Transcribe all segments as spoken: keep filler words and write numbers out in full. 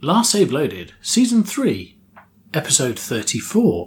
Last Save Loaded, Season three, Episode thirty-four.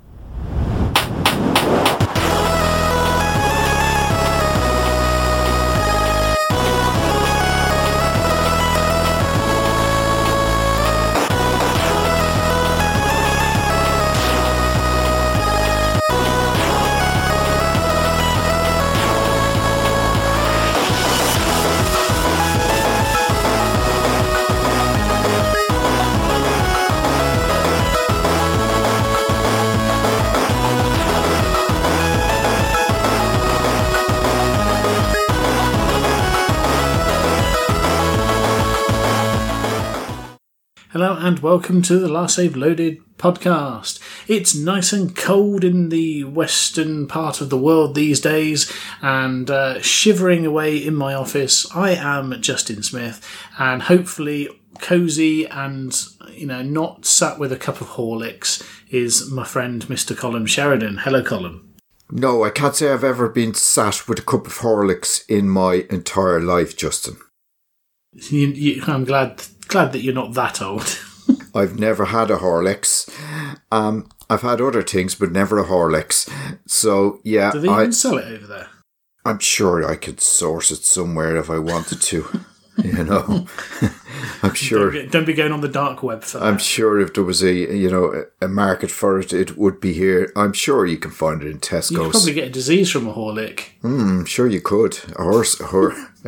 Hello and welcome to the Last Save Loaded podcast. It's nice and cold in the western part of the world these days, and uh, shivering away in my office. I am Justin Smith, and hopefully cosy and, you know, not sat with a cup of Horlicks is my friend Mister Colin Sheridan. Hello, Colin. No, I can't say I've ever been sat with a cup of Horlicks in my entire life, Justin. You, you, I'm glad glad that you're not that old. I've never had a Horlicks. Um, I've had other things, but never a Horlicks. So, yeah. Do they I, even sell it over there? I'm sure I could source it somewhere if I wanted to. You know, I'm sure. Don't, don't be going on the dark web for that. I'm sure if there was a, you know, a market for it, it would be here. I'm sure you can find it in Tesco's. You could probably get a disease from a Horlick. Hmm, sure you could. A horse, a horse, a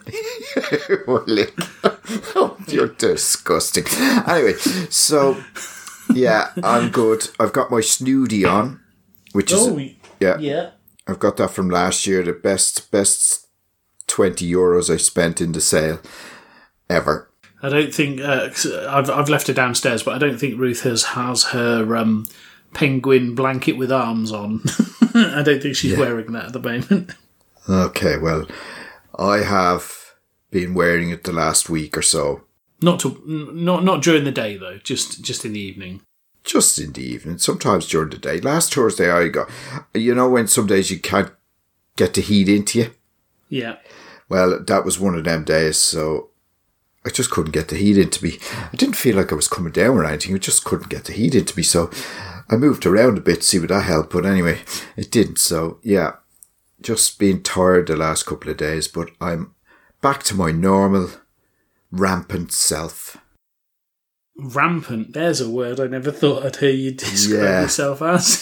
Horlick. Oh, you're disgusting. Anyway, so, yeah, I'm good. I've got my snooty on, which is, oh, yeah, yeah. I've got that from last year, the best, best twenty euros I spent in the sale ever. I don't think uh, I've I've left her downstairs, but I don't think Ruth has has her um, penguin blanket with arms on. I don't think she's yeah. wearing that at the moment. Okay, well, I have been wearing it the last week or so. Not to not not during the day though, just just in the evening. Just in the evening, sometimes during the day. Last Thursday I got, you know, when some days you can't get the heat into you. Yeah. Well, that was one of them days, so I just couldn't get the heat into me. I didn't feel like I was coming down or anything. I just couldn't get the heat into me, so I moved around a bit to see what that helped. But anyway, it didn't. So, yeah, just been tired the last couple of days, but I'm back to my normal, rampant self. Rampant? There's a word I never thought I'd hear you describe yeah. yourself as.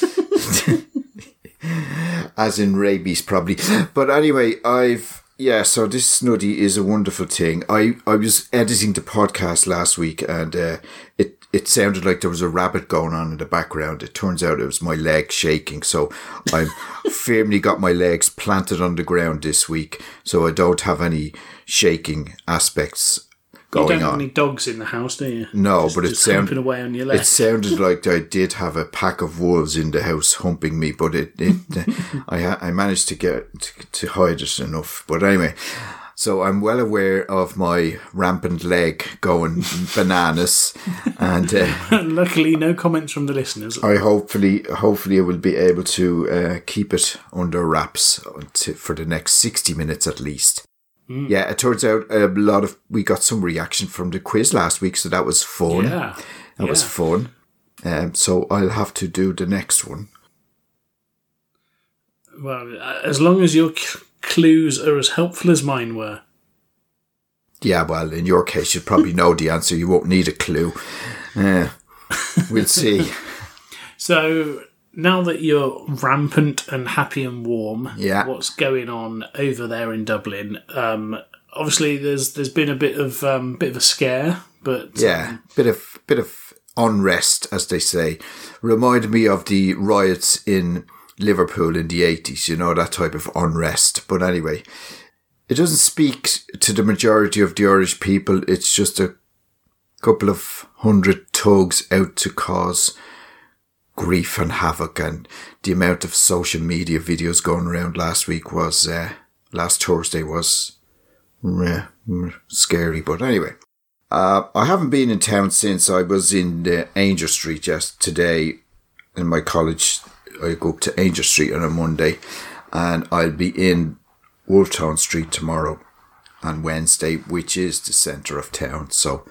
As in rabies, probably. But anyway, I've... Yeah, so this snuddy is a wonderful thing. I, I was editing the podcast last week and uh, it, it sounded like there was a rabbit going on in the background. It turns out it was my leg shaking. So I've firmly got my legs planted on the ground this week. So I don't have any shaking aspects going on. You don't have any dogs in the house, do you? No, just, but it, just sound, away on your leg. it sounded like I did have a pack of wolves in the house humping me, but it, it I I managed to get to, to hide it enough. But anyway, so I'm well aware of my rampant leg going bananas, and uh, luckily no comments from the listeners. I hopefully hopefully I will be able to uh, keep it under wraps to, for the next sixty minutes at least. Mm. Yeah, it turns out a lot of we got some reaction from the quiz last week, so that was fun. Yeah, that yeah. was fun. Um, so I'll have to do the next one. Well, as long as your c- clues are as helpful as mine were. Yeah, well, in your case, you'd probably know the answer. You won't need a clue. Uh, we'll see. So, now that you're rampant and happy and warm, yeah. what's going on over there in Dublin? Um, obviously, there's there's been a bit of um, bit of a scare, but yeah, um, bit of bit of unrest, as they say. Reminded me of the riots in Liverpool in the eighties. You know, that type of unrest. But anyway, it doesn't speak to the majority of the Irish people. It's just a couple of hundred thugs out to cause grief and havoc, and the amount of social media videos going around last week was uh, last Thursday was uh, scary. But anyway, uh, I haven't been in town since. I was in the Ainger Street just today in my college. I go up to Ainger Street on a Monday, and I'll be in Wolftown Street tomorrow on Wednesday, which is the centre of town. So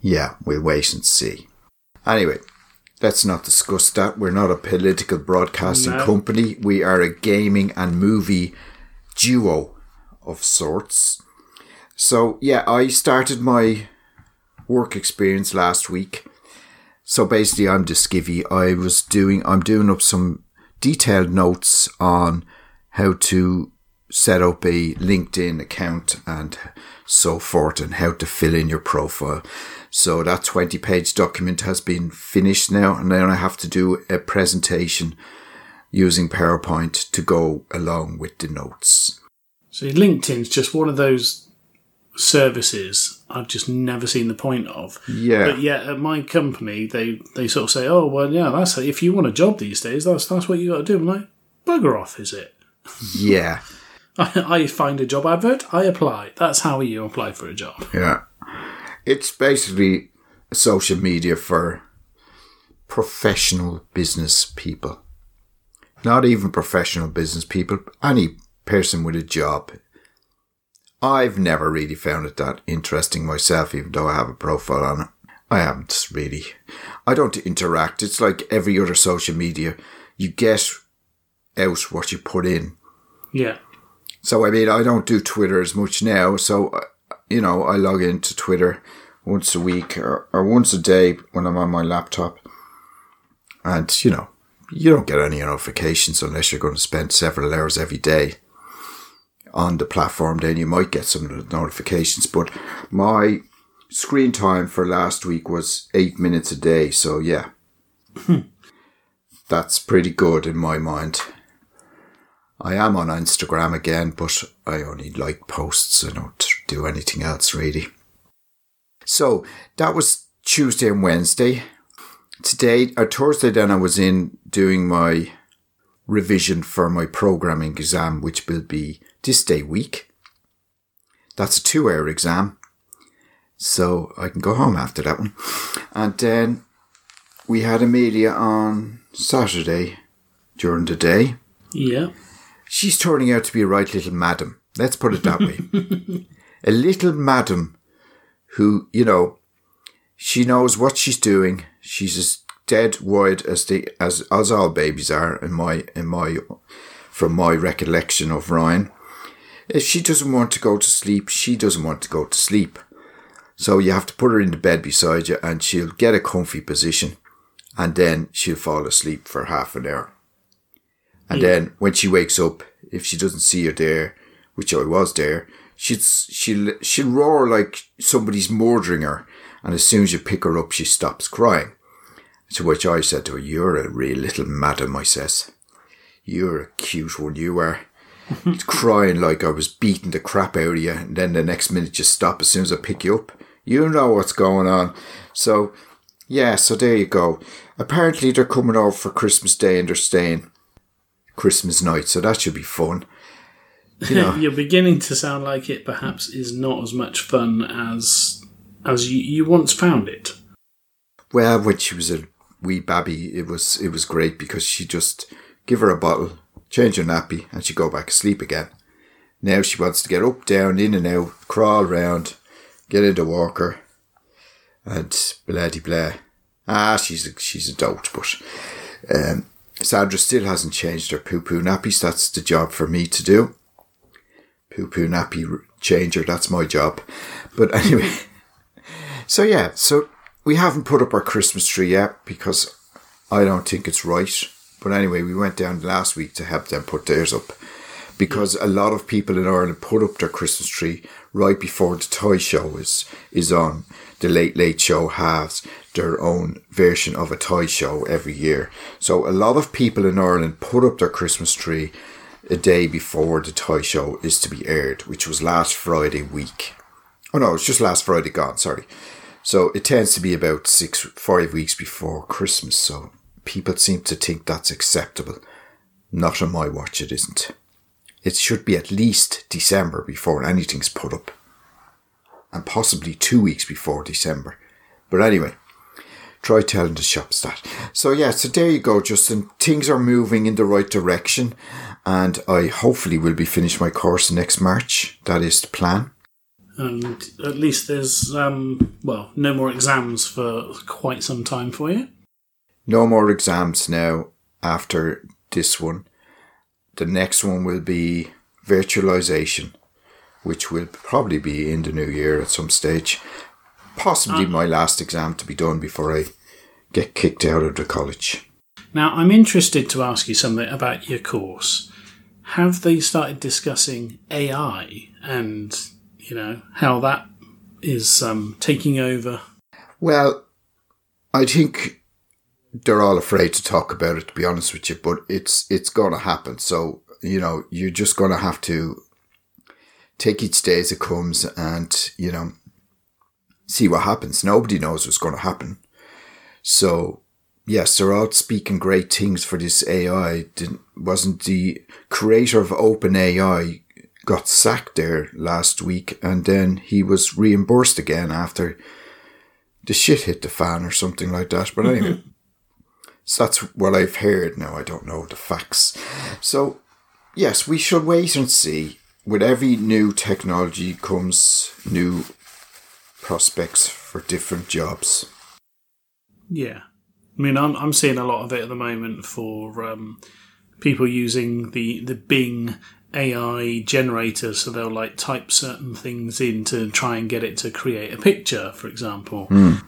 Yeah, we'll wait and see. Anyway, let's not discuss that. We're not a political broadcasting no. company. We are a gaming and movie duo of sorts. So, yeah, I started my work experience last week. So basically, I'm the skivvy. I was doing, I'm doing up some detailed notes on how to set up a LinkedIn account and so forth, and how to fill in your profile. So that twenty page document has been finished now, and then I have to do a presentation using PowerPoint to go along with the notes. So LinkedIn's just one of those services I've just never seen the point of. Yeah. But yet at my company, they, they sort of say, oh, well, yeah, that's if you want a job these days, that's that's what you got to do. I'm like, bugger off, is it? Yeah. I, I find a job advert, I apply. That's how you apply for a job. Yeah. It's basically social media for professional business people. Not even professional business people, any person with a job. I've never really found it that interesting myself, even though I have a profile on it. I haven't really. I don't interact. It's like every other social media. You get out what you put in. Yeah. So, I mean, I don't do Twitter as much now. So, you know, I log into Twitter once a week or, or once a day when I'm on my laptop. And, you know, you don't get any notifications unless you're going to spend several hours every day on the platform. Then you might get some of the notifications. But my screen time for last week was eight minutes a day. So, yeah, that's pretty good in my mind. I am on Instagram again, but I only like posts. I don't do anything else, really. So, that was Tuesday and Wednesday. Today, or Thursday then, I was in doing my revision for my programming exam, which will be this day week. That's a two-hour exam. So, I can go home after that one. And then, we had Amelia on Saturday during the day. Yeah. She's turning out to be a right little madam. Let's put it that way. A little madam who, you know, she knows what she's doing. She's as dead wide as the as as all babies are in my in my from my recollection of Ryan. If she doesn't want to go to sleep, she doesn't want to go to sleep. So you have to put her in the bed beside you, and she'll get a comfy position, and then she'll fall asleep for half an hour. And yeah. Then when she wakes up, if she doesn't see you there, which I was there, she'd, she'll, she'll roar like somebody's murdering her. And as soon as you pick her up, she stops crying. To which I said to her, "You're a real little madam," I says. "You're a cute one, you are." Crying like I was beating the crap out of you. And then the next minute you stop as soon as I pick you up. You know what's going on. So, yeah, so there you go. Apparently they're coming over for Christmas Day and they're staying Christmas night, so that should be fun. You know. You're beginning to sound like it perhaps is not as much fun as as you, you once found it. Well, when she was a wee babby, it was it was great because she just give her a bottle, change her nappy, and she'd go back to sleep again. Now she wants to get up, down, in and out, crawl around, get in the walker, and blah-de-blah. Ah, she's a, she's a dote, but um, Sandra still hasn't changed her poo-poo nappies. That's the job for me to do. Poo-poo nappy changer, that's my job. But anyway, so yeah, so we haven't put up our Christmas tree yet because I don't think it's right. But anyway, we went down last week to help them put theirs up because a lot of people in Ireland put up their Christmas tree right before the toy show is, is on. The Late Late Show has their own version of a toy show every year. So a lot of people in Ireland put up their Christmas tree a day before the toy show is to be aired, which was last Friday week. Oh no, it's just last Friday gone, sorry. So it tends to be about six, five weeks before Christmas. So people seem to think that's acceptable. Not on my watch, it isn't. It should be at least December before anything's put up. And possibly two weeks before December. But anyway, try telling the shops that. So yeah, so there you go, Justin. Things are moving in the right direction. And I hopefully will be finished my course next March. That is the plan. And at least there's, um, well, no more exams for quite some time for you. No more exams now after this one. The next one will be virtualization, which will probably be in the new year at some stage. Possibly uh, my last exam to be done before I get kicked out of the college. Now, I'm interested to ask you something about your course. Have they started discussing A I and, you know, how that is um, taking over? Well, I think they're all afraid to talk about it, to be honest with you, but it's it's going to happen. So, you know, you're just going to have to take each day as it comes and, you know, see what happens. Nobody knows what's going to happen. So, yes, they're all speaking great things for this A I. Didn't, wasn't the creator of OpenAI got sacked there last week, and then he was reimbursed again after the shit hit the fan or something like that. But anyway, so that's what I've heard. Now, I don't know the facts. So, yes, we should wait and see. With every new technology comes new prospects for different jobs. Yeah. I mean, I'm I'm seeing a lot of it at the moment for um, people using the, the Bing A I generator. So they'll like type certain things in to try and get it to create a picture, for example. Mm.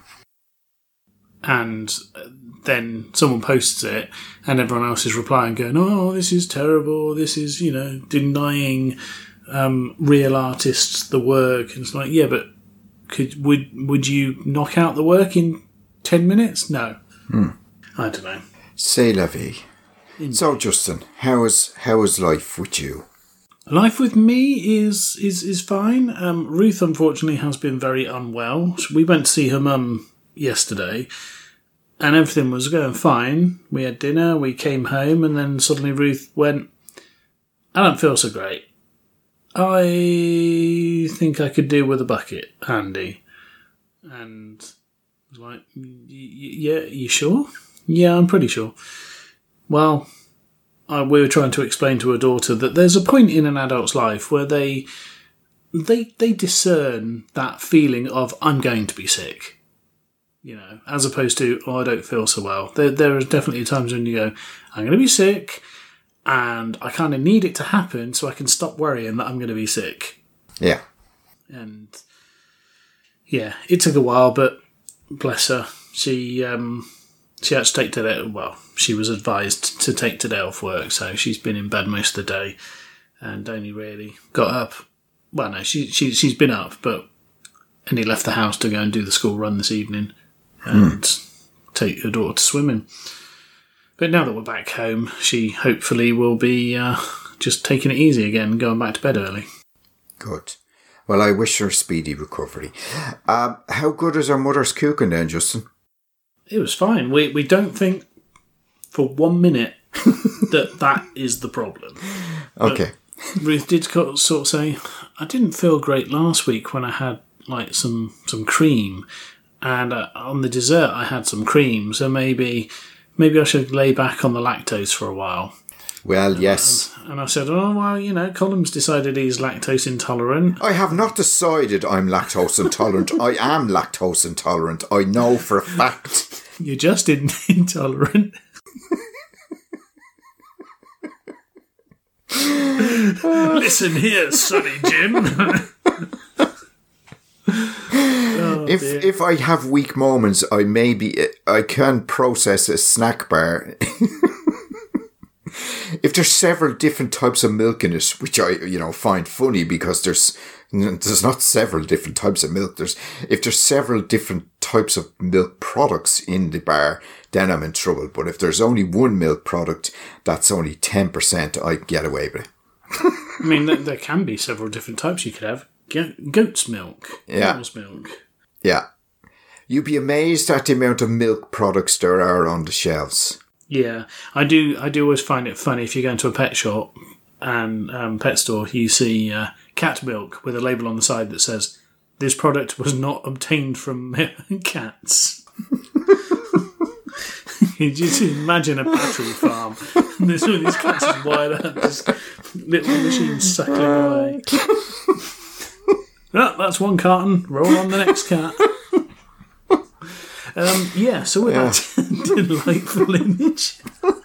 And then someone posts it and everyone else is replying going, oh, this is terrible. This is, you know, denying um, real artists the work. And it's like, yeah, but could would would you knock out the work in ten minutes? No. Hmm. I don't know. C'est la vie. Indeed. So, Justin, how is how is life with you? Life with me is is is fine. Um, Ruth, unfortunately, has been very unwell. We went to see her mum yesterday, and everything was going fine. We had dinner, we came home, and then suddenly Ruth went, I don't feel so great. I think I could do with a bucket handy. And I was like, yeah, you sure? Yeah, I'm pretty sure. Well, I, we were trying to explain to her daughter that there's a point in an adult's life where they they they discern that feeling of, I'm going to be sick. You know, as opposed to, oh, I don't feel so well. There, there are definitely times when you go, I'm going to be sick, and I kind of need it to happen so I can stop worrying that I'm going to be sick. Yeah. And, yeah, it took a while, but bless her. She um, she had to take today, well, she was advised to take today off work, so she's been in bed most of the day and only really got up. Well, no, she, she, she's been up, but only left the house to go and do the school run this evening and mm. take her daughter to swimming. But now that we're back home, she hopefully will be uh, just taking it easy again and going back to bed early. Good. Well, I wish her a speedy recovery. Uh, how good is her mother's cooking then, Justin? It was fine. We we don't think for one minute that that is the problem. Okay. But Ruth did sort of say, I didn't feel great last week when I had like some, some cream, and uh, on the dessert I had some cream, so maybe... Maybe I should lay back on the lactose for a while. Well, yes. And, and I said, oh, well, you know, Colum's decided he's lactose intolerant. I have not decided I'm lactose intolerant. I am lactose intolerant. I know for a fact. You're just in- intolerant. Listen here, Sonny Jim. Oh, if dear. if I have weak moments, I maybe I can process a snack bar. If there's several different types of milk in it, which I you know find funny because there's there's not several different types of milk. There's if there's several different types of milk products in the bar, then I'm in trouble. But if there's only one milk product, that's only ten percent. I get away with it. I mean, there, there can be several different types you could have. Goat's milk. Yeah. Cow's milk. Yeah. You'd be amazed at the amount of milk products there are on the shelves. Yeah. I do I do always find it funny if you go into a pet shop and um, pet store, you see uh, cat milk with a label on the side that says, this product was not obtained from cats. You just imagine a battery farm. And there's all these cats just wired up, just little machines suckling away. Oh, that's one carton. Roll on the next cart. um, yeah, so we're Yeah. that delightful image.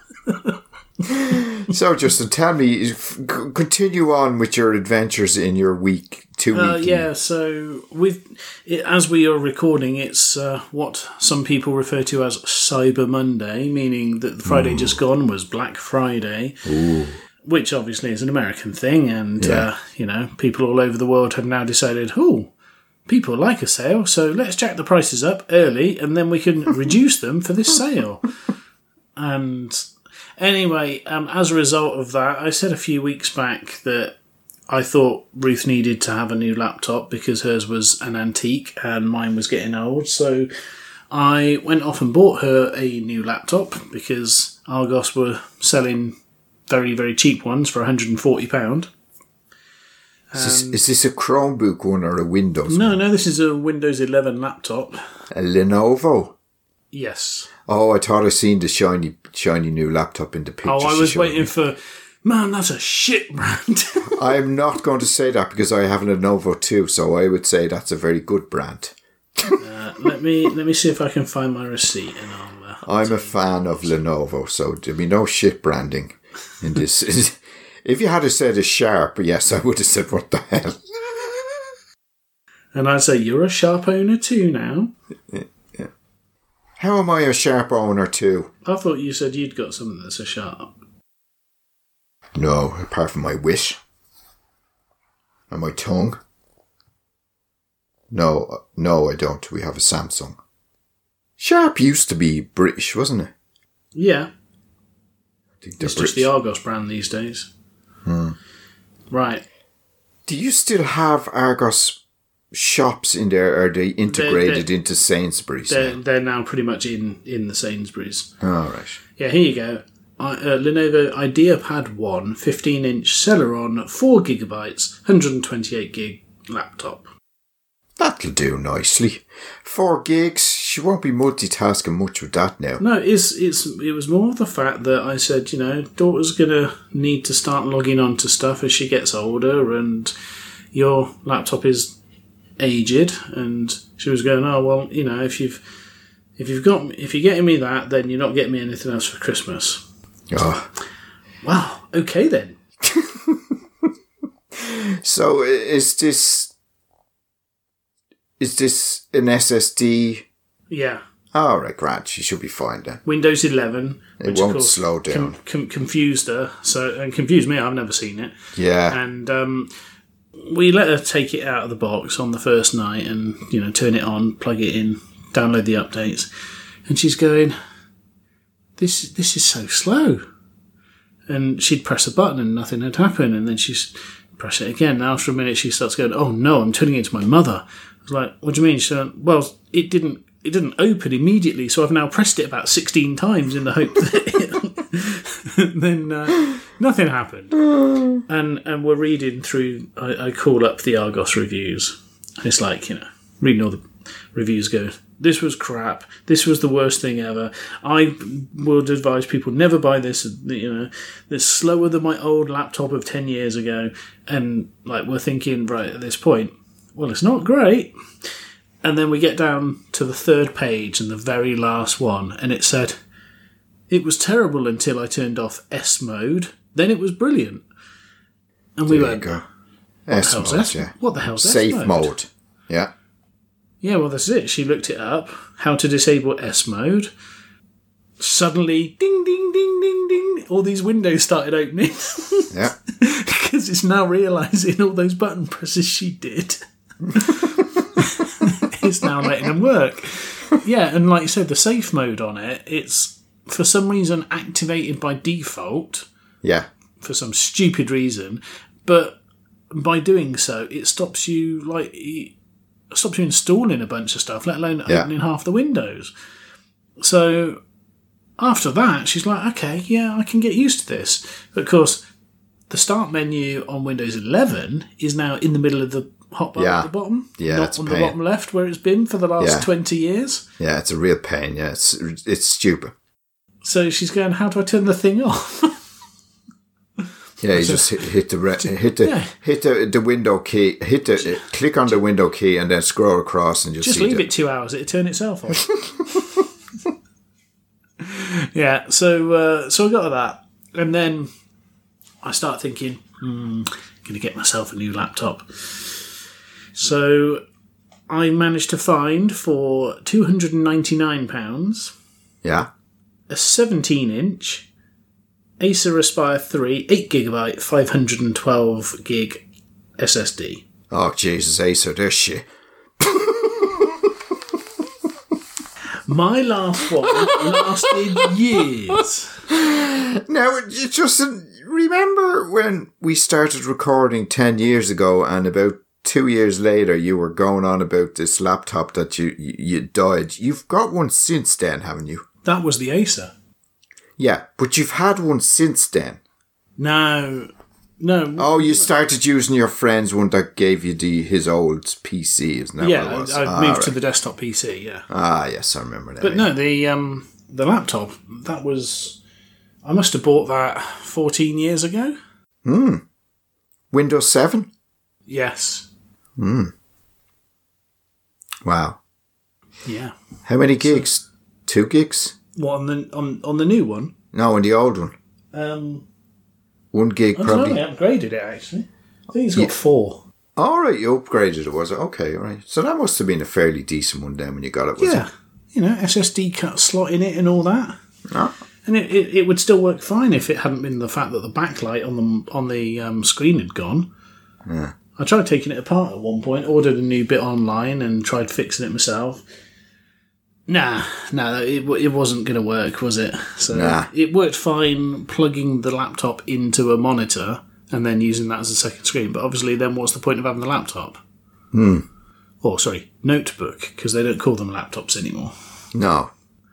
So, Justin, tell me, f- c- continue on with your adventures in your week, two Uh, week. yeah, so with it, as we are recording, it's uh, what some people refer to as Cyber Monday, meaning that the Friday just gone was Black Friday, Ooh. which obviously is an American thing, and Yeah. uh, you know, people all over the world have now decided, oh, people like a sale, so let's jack the prices up early, and then we can reduce them for this sale. And anyway, um, as a result of that, I said a few weeks back that I thought Ruth needed to have a new laptop because hers was an antique and mine was getting old. So I went off and bought her a new laptop because Argos were selling very, very cheap ones for one hundred forty pounds. Is this, is this a Chromebook one or a Windows? No, no, this is a Windows eleven laptop. A Lenovo? Yes. Oh, I thought I seen the shiny, shiny new laptop in the picture. Oh, I she was showed waiting me. for... Man, that's a shit brand. I'm not going to say that because I have a Lenovo too, so I would say that's a very good brand. uh, let me let me see if I can find my receipt, and I'll. Uh, I'm a fan of Lenovo, so there'll be no shit branding in this. If you had said a Sharp, yes, I would have said, what the hell? And I'd say you're a Sharp owner too now. How am I a Sharp owner too? I thought you said you'd got something that's a Sharp. No, apart from my wish. And my tongue. No, no, I don't. We have a Samsung. Sharp used to be British, wasn't it? Yeah, I think they're it's just the Argos brand these days. Hmm. Right. Do you still have Argos shops in there? Or are they integrated they're- into Sainsbury's? They're, now? they're now pretty much in, in the Sainsbury's. Oh, right. Yeah, here you go. I, uh, Lenovo IdeaPad one fifteen inch Celeron four gigabytes, one hundred twenty-eight gig laptop. That'll do nicely. Four gigs. She won't be multitasking much with that now. No, it's it's it was more the fact that I said, you know, daughter's gonna need to start logging on to stuff as she gets older, and your laptop is aged, and she was going, oh well, you know, if you've if you've got if you're getting me that, then you're not getting me anything else for Christmas. Oh. Wow. Okay then. So is this is this an S S D? Yeah. All right, grand. She should be fine then. Windows eleven, It which won't of course slow down. com- com- confused her, so and confused me. I've never seen it, Yeah. and um, we let her take it out of the box on the first night, and you know, turn it on, plug it in, download the updates, and she's going, "This this is so slow." And she'd press a button and nothing had happened, and then she's press it again. And after a minute, she starts going, "Oh no, I'm turning it to my mother." I was like, "What do you mean?" She went, "Well, it didn't." It didn't open immediately, so I've now pressed it about sixteen times in the hope that it, then uh, nothing happened. And and we're reading through. I, I call up the Argos reviews. And it's like, you know, reading all the reviews. Go, this was crap. This was the worst thing ever. I would advise people never buy this. You know, it's slower than my old laptop of ten years ago. And like we're thinking, right at this point, well, it's not great. And then we get down to the third page and the very last one, and it said, "It was terrible until I turned off S mode. Then it was brilliant." And we There you went, go. What S the hell's mode, S- yeah. what the hell's S Safe mode? mode. Yeah. Yeah, well, that's it. She looked it up. How to disable S mode. Suddenly, ding, ding, ding, ding, ding. All these windows started opening. Yeah. Because it's now realising all those button presses she did. It's now letting them work. Yeah, and like you said, the safe mode on it, it's for some reason activated by default Yeah. for some stupid reason, but by doing so, it stops you like it stops you installing a bunch of stuff, let alone Yeah. opening half the windows. So after that, she's like, okay, yeah, I can get used to this. But of course, the start menu on Windows eleven is now in the middle of the hotbar Yeah. at the bottom, Yeah, not that's a on the pain. bottom left where it's been for the last Yeah. twenty years. Yeah, it's a real pain. Yeah, it's it's stupid. So she's going, how do I turn the thing off? Yeah, you just hit, hit the re- hit the yeah. hit the, the window key, hit the click on the window key, and then scroll across and just just see leave the- it two hours. It'll turn itself off. yeah. So uh, so I got that, and then I start thinking, hmm, going to get myself a new laptop. So I managed to find for two hundred and ninety nine pounds. Yeah. A seventeen inch Acer Aspire three, eight gigabyte, five hundred twelve gig S S D. Oh, Jesus, Acer, this shit. My last one lasted years. Now, you just remember when we started recording ten years ago, and about two years later, you were going on about this laptop that you, you, you died. You've got one since then, haven't you? That was the Acer. Yeah, but you've had one since then. No, no. Oh, you started using your friend's one that gave you the his old P C, isn't that yeah, what it was? I, I ah, moved right. to the desktop P C, yeah. Ah, yes, I remember that. But no, the um, the laptop, that was... I must have bought that fourteen years ago. Hmm. Windows seven? Yes. Hmm. Wow. Yeah. How many gigs? So, Two gigs? What, on the on, on the new one? No, on the old one. Um, one gig, I probably. I upgraded it, actually. I think it's got yeah. four. All right, you upgraded it, was it? Okay, all right. So that must have been a fairly decent one then when you got it, was yeah. it? You know, S S D cut slot in it and all that. Oh. And it, it, it would still work fine if it hadn't been the fact that the backlight on the on the um, screen had gone. Yeah. I tried taking it apart at one point, ordered a new bit online and tried fixing it myself. Nah, nah, it, it wasn't going to work, was it? So nah. It worked fine plugging the laptop into a monitor and then using that as a second screen. But obviously then what's the point of having the laptop? Hmm. Oh, sorry, notebook, because they don't call them laptops anymore. No.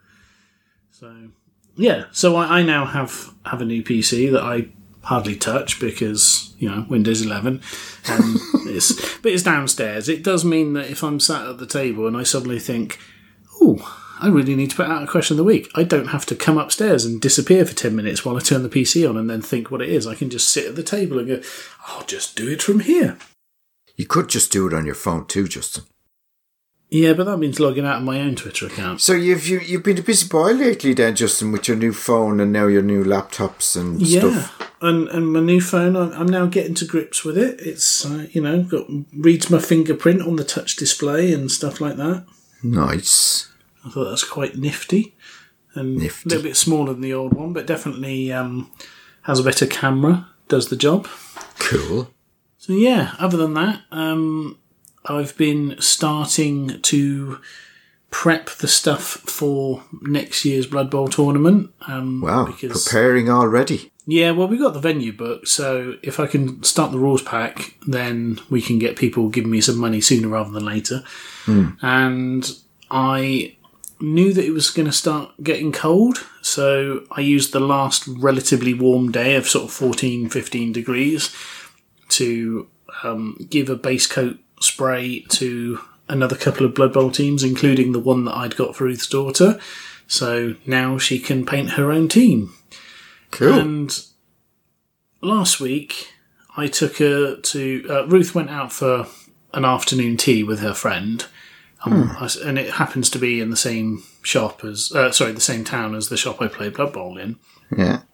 So, yeah, so I, I now have, have a new P C that I hardly touch because, you know, Windows eleven. And it's, but it's downstairs. It does mean that if I'm sat at the table and I suddenly think, oh, I really need to put out a question of the week, I don't have to come upstairs and disappear for ten minutes while I turn the P C on and then think what it is. I can just sit at the table and go, I'll just do it from here. You could just do it on your phone too, Justin. Yeah, but that means logging out of my own Twitter account. So you've you, you've been a busy boy lately then, Justin, with your new phone and now your new laptops and yeah, stuff. Yeah, and, and my new phone, I'm, I'm now getting to grips with it. It's, uh, you know, got reads my fingerprint on the touch display and stuff like that. Nice. I thought that's quite nifty. And nifty. A little bit smaller than the old one, but definitely um, has a better camera, does the job. Cool. So yeah, other than that, um, I've been starting to prep the stuff for next year's Blood Bowl tournament. Um, wow, because, preparing already. Yeah, well, we got the venue booked, so if I can start the rules pack, then we can get people giving me some money sooner rather than later. Mm. And I knew that it was going to start getting cold, so I used the last relatively warm day of sort of fourteen, fifteen degrees to um, give a base coat spray to another couple of Blood Bowl teams, including the one that I'd got for Ruth's daughter. So now she can paint her own team. Cool. And last week I took her to... Uh, Ruth went out for an afternoon tea with her friend. Um, hmm. I, and it happens to be in the same shop as... Uh, sorry, the same town as the shop I played Blood Bowl in. Yeah.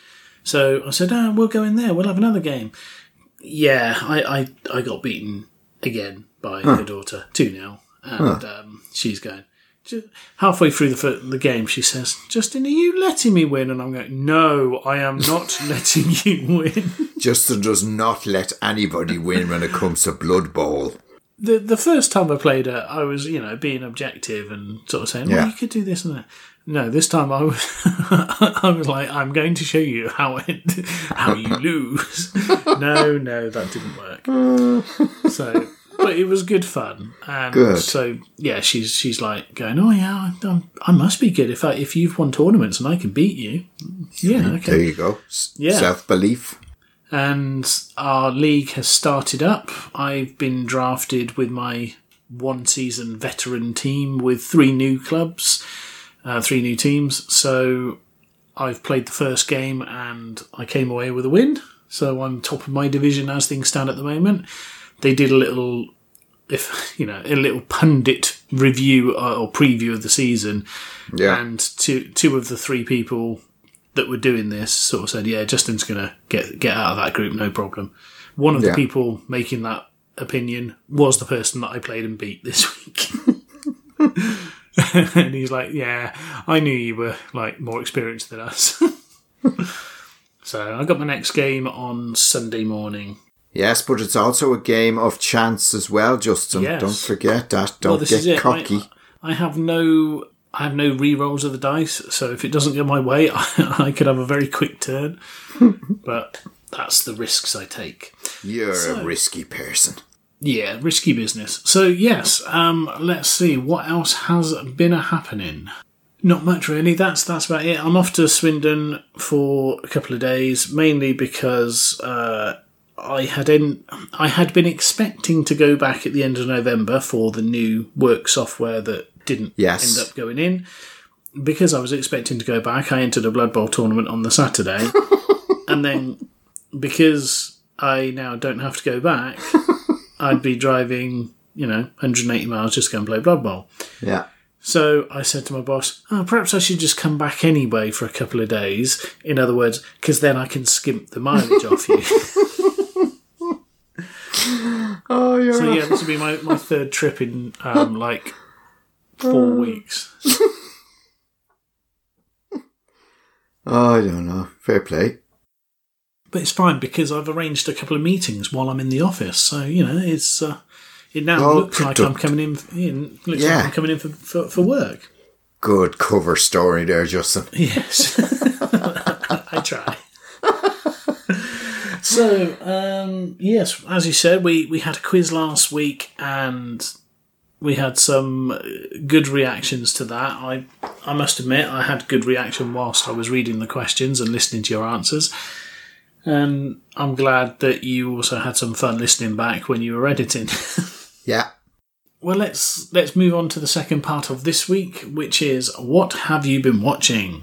So I said, oh, we'll go in there. We'll have another game. Yeah, I, I, I got beaten again by huh. her daughter, two nil. And huh. um, she's going... Halfway through the the game, she says, Justin, are you letting me win? And I'm going, no, I am not letting you win. Justin does not let anybody win when it comes to Blood Bowl. The the first time I played her, I was, you know, being objective and sort of saying, well, yeah. you could do this and that. No, this time I was, I was like, I'm going to show you how it, how you lose. no, no, that didn't work. So... But it was good fun, and good. So yeah, she's she's like going, oh yeah, I'm, I must be good if I if you've won tournaments and I can beat you. Yeah, okay. There you go. Yeah. Self belief. And our league has started up. I've been drafted with my one season veteran team with three new clubs, uh, three new teams. So I've played the first game and I came away with a win. so I'm top of my division as things stand at the moment. They did a little, if you know, a little pundit review or preview of the season, Yeah. and two two of the three people that were doing this sort of said, "Yeah, Justin's going to get get out of that group, no problem." One of Yeah. the people making that opinion was the person that I played and beat this week. And he's like, "Yeah, I knew you were like more experienced than us." So I got my next game on Sunday morning. Yes, but it's also a game of chance as well, Justin. Yes. Don't forget that. Don't Well, this get is it. cocky. I, I have no, I have no re-rolls of the dice, so if it doesn't go my way, I, I could have a very quick turn. But that's the risks I take. You're So- a risky person. Yeah, risky business. So yes, um, let's see what else has been a happening. Not much really. That's that's about it. I'm off to Swindon for a couple of days, mainly because uh, I had in, I had been expecting to go back at the end of November for the new work software that didn't Yes. end up going in. Because I was expecting to go back, I entered a Blood Bowl tournament on the Saturday, and then because I now don't have to go back, I'd be driving, you know, one hundred eighty miles just to go and play Blood Bowl. Yeah. So I said to my boss, oh, perhaps I should just come back anyway for a couple of days. In other words, because then I can skimp the mileage off you. Oh, you're So yeah, this will be my, my third trip in um, like four weeks. Oh, I don't know. Fair play. But it's fine because I've arranged a couple of meetings while I'm in the office. So, you know, it's uh, it now Oh, looks like I'm product- coming in, in looks Yeah. like I'm coming in for, for, for work. Good cover story there, Justin. Yes. I try. So, um, yes, as you said, we, we had a quiz last week and we had some good reactions to that. I I must admit, I had good reaction whilst I was reading the questions and listening to your answers. And I'm glad that you also had some fun listening back when you were editing. Yeah. Well, let's let's move on to the second part of this week, which is what have you been watching?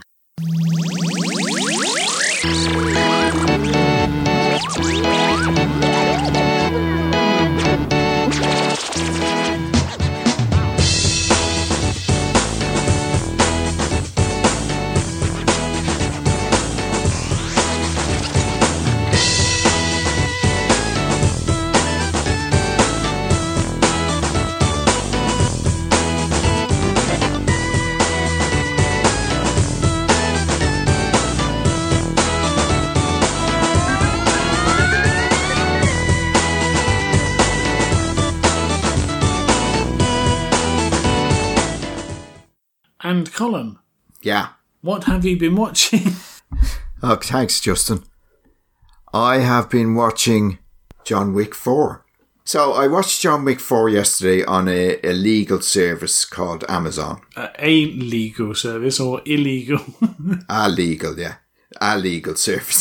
And Colin, Yeah. what have you been watching? Oh, thanks, Justin. I have been watching John Wick four. So I watched John Wick four yesterday on a, a legal service called Amazon. Uh, a legal service or illegal? A legal, yeah. A legal service.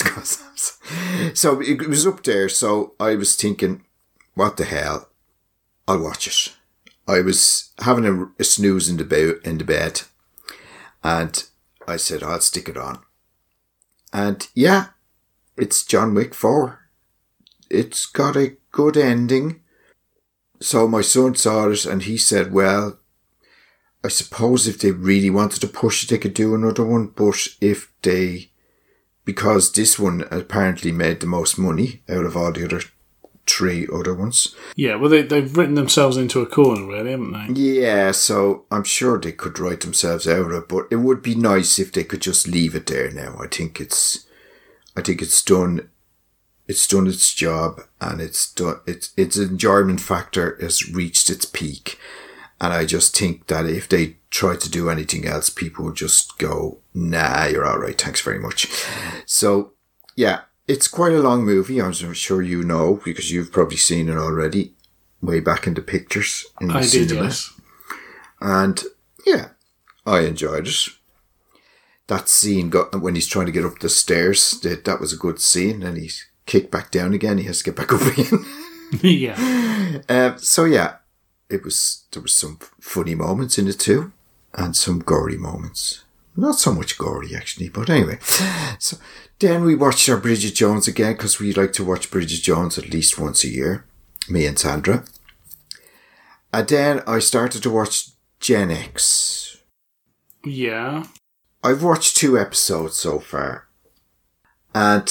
So it was up there, so I was thinking, what the hell? I'll watch it. I was having a, a snooze in the, be- in the bed, and I said, I'll stick it on. And yeah, it's John Wick four. It's got a good ending. So my son saw it and he said, well, I suppose if they really wanted to push it, they could do another one. But if they, because this one apparently made the most money out of all the other three other ones. Yeah, well, they, they've written themselves into a corner, really, haven't they? Yeah, so I'm sure they could write themselves out of it, but it would be nice if they could just leave it there now. I think it's, I think it's done, it's done its job, and it's done, it's, its enjoyment factor has reached its peak. And I just think that if they try to do anything else, people would just go, nah, you're alright, thanks very much. So, yeah, it's quite a long movie, I'm sure you know, because you've probably seen it already, way back in the pictures in the I did, cinema. yes. And, yeah, I enjoyed it. That scene, got when he's trying to get up the stairs, that, that was a good scene, and he's kicked back down again, he has to get back up again. Yeah. Um, so yeah, it was, there was some funny moments in it too, and some gory moments. Not so much gory, actually, but anyway. So then we watched our Bridget Jones again, because we like to watch Bridget Jones at least once a year, me and Sandra. And then I started to watch Gen X. Yeah. I've watched two episodes so far. And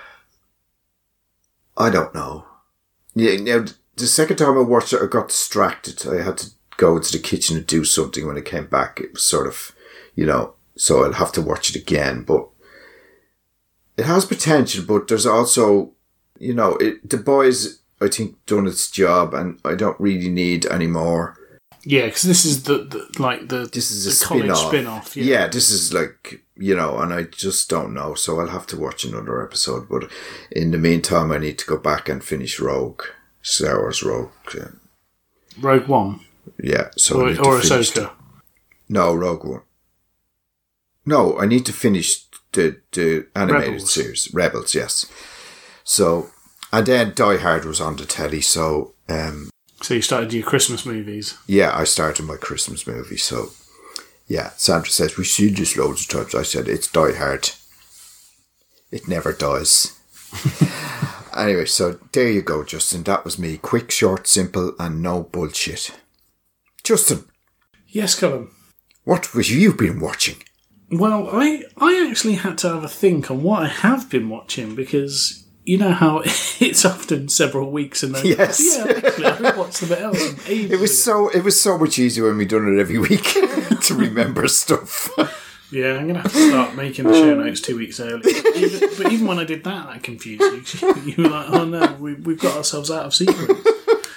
I don't know. Yeah, now, the second time I watched it, I got distracted. I had to go into the kitchen and do something. When I came back, it was sort of, you know, so I'll have to watch it again. But it has potential, but there's also, you know, it, The Boys, I think, done its job, and I don't really need any more. Yeah, because this is the, the like the this is the a college spin-off. spin-off. Yeah. yeah, this is like, you know, and I just don't know. So I'll have to watch another episode. But in the meantime, I need to go back and finish Rogue, Star Wars Rogue. Uh, Rogue One. Yeah, so or, I need or to finish Ahsoka. the, no, Rogue One. No, I need to finish the the animated Rebels. series, Rebels. Yes. So, and then Die Hard was on the telly. So, um, So you started your Christmas movies. yeah, I started my Christmas movie. So, yeah, Sandra says we've seen this loads of times. I said it's Die Hard. It never dies. Anyway, so there you go, Justin. That was me. Quick, short, simple, and no bullshit. Justin, Yes, Colin. what have you been watching? Well, I I actually had to have a think on what I have been watching, because you know how it's often several weeks and then Yes. yeah, actually I've watched a bit else. ages It was ago. so it was so much easier when we done it every week to remember stuff. Yeah, I'm gonna have to start making the show notes two weeks early. Even, but even when I did that, that confused you. You were like, "Oh no, we, we've got ourselves out of sequence."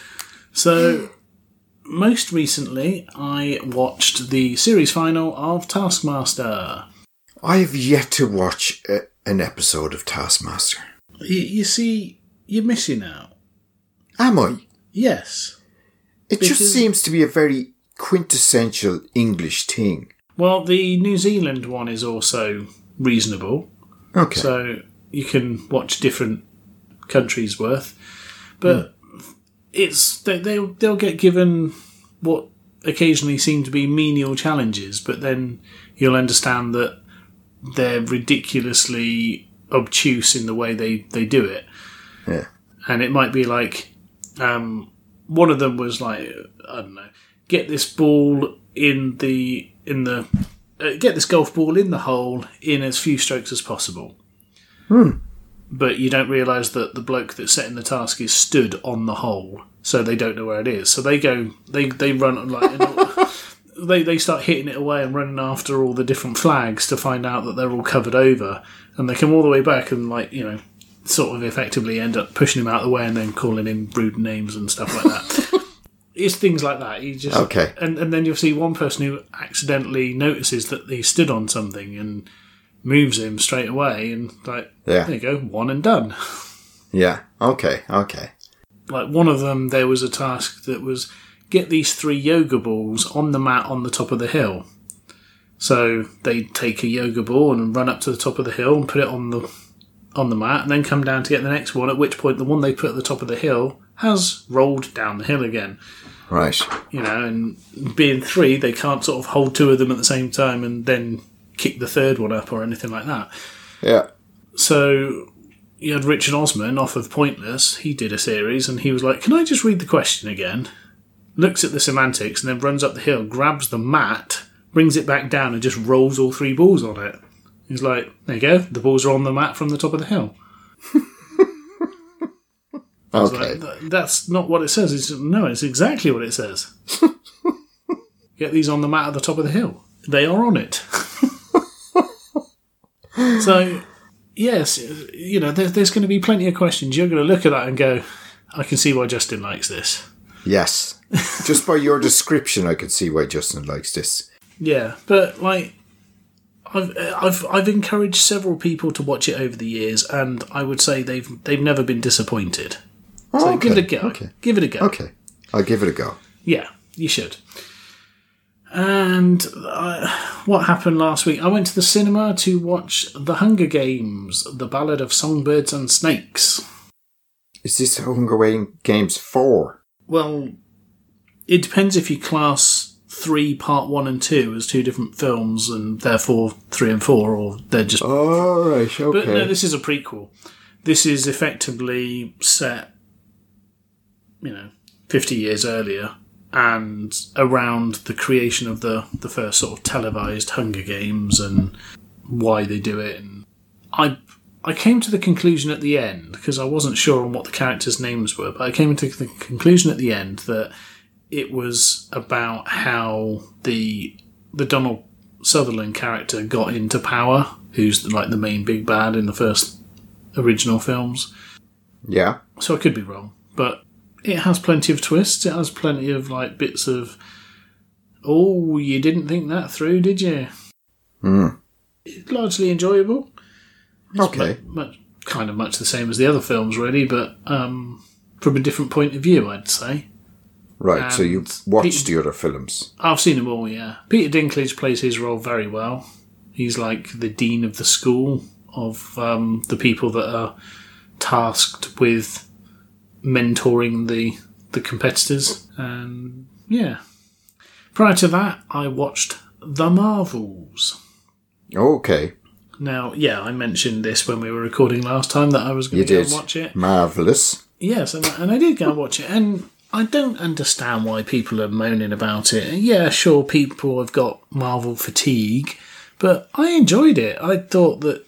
So, most recently, I watched the series final of Taskmaster. I have yet to watch a, an episode of Taskmaster. You, you see, you're missing out. Am I? Yes. It Because- just seems to be a very quintessential English thing. Well, the New Zealand one is also reasonable. Okay. So you can watch different countries worth, but mm. it's they they'll, they'll get given what occasionally seem to be menial challenges, but then you'll understand that they're ridiculously obtuse in the way they, they do it. Yeah. And it might be like um, one of them was like, I don't know, get this ball in the in the uh, get this golf ball in the hole in as few strokes as possible. Hmm. But you don't realise that the bloke that's setting the task is stood on the hole, so they don't know where it is. So they go, they they run like they they start hitting it away and running after all the different flags to find out that they're all covered over, and they come all the way back and like you know, sort of effectively end up pushing him out of the way and then calling him rude names and stuff like that. It's things like that. You just Okay. and and then you'll see one person who accidentally notices that he stood on something and moves him straight away, and like Yeah. there you go, one and done. Yeah. Okay. Okay. Like one of them, there was a task that was get these three yoga balls on the mat on the top of the hill. So they take a yoga ball and run up to the top of the hill and put it on the on the mat, and then come down to get the next one. At which point, the one they put at the top of the hill has rolled down the hill again. Right. You know, and being three, they can't sort of hold two of them at the same time and then kick the third one up or anything like that. Yeah. So you had Richard Osman off of Pointless. He did a series and he was like, can I just read the question again? Looks at the semantics and then runs up the hill, grabs the mat, brings it back down and just rolls all three balls on it. He's like, there you go, the balls are on the mat from the top of the hill. Okay. Like, that's not what it says. It's, no, it's exactly what it says. Get these on the mat at the top of the hill. They are on it. So, yes, you know, there, there's going to be plenty of questions. You're going to look at that and go, I can see why Justin likes this. Yes. Just by your description, I could see why Justin likes this. Yeah, but like, I've I've I've encouraged several people to watch it over the years, and I would say they've they've never been disappointed. Oh, So okay. give it a go. Okay. Give it a go. Okay. I'll give it a go. Yeah, you should. And uh, what happened last week? I went to the cinema to watch The Hunger Games: The Ballad of Songbirds and Snakes. Is this Hunger Games four? Well, it depends if you class three, part one and two as two different films, and therefore three and four, or they're just... Oh, right, okay. But no, this is a prequel. This is effectively set, you know, fifty years earlier, and around the creation of the, the first sort of televised Hunger Games and why they do it. And I I came to the conclusion at the end, because I wasn't sure on what the characters' names were, but I came to the conclusion at the end that it was about how the the Donald Sutherland character got into power, who's like the main big bad in the first original films. Yeah. So I could be wrong, but it has plenty of twists. It has plenty of like bits of, oh, you didn't think that through, did you? Hmm. It's largely enjoyable. It's Okay. Much, much, kind of much the same as the other films, really, but um, from a different point of view, I'd say. Right, so And you've watched Peter- the other films. I've seen them all, yeah. Peter Dinklage plays his role very well. He's like the dean of the school of um, the people that are tasked with mentoring the the competitors. And yeah. Prior to that, I watched The Marvels. Okay, Now, yeah, I mentioned this when we were recording last time that I was going you to go did. and watch it. Marvellous. Yes, and, and I did go and watch it, and I don't understand why people are moaning about it. Yeah, sure, people have got Marvel fatigue, but I enjoyed it. I thought that...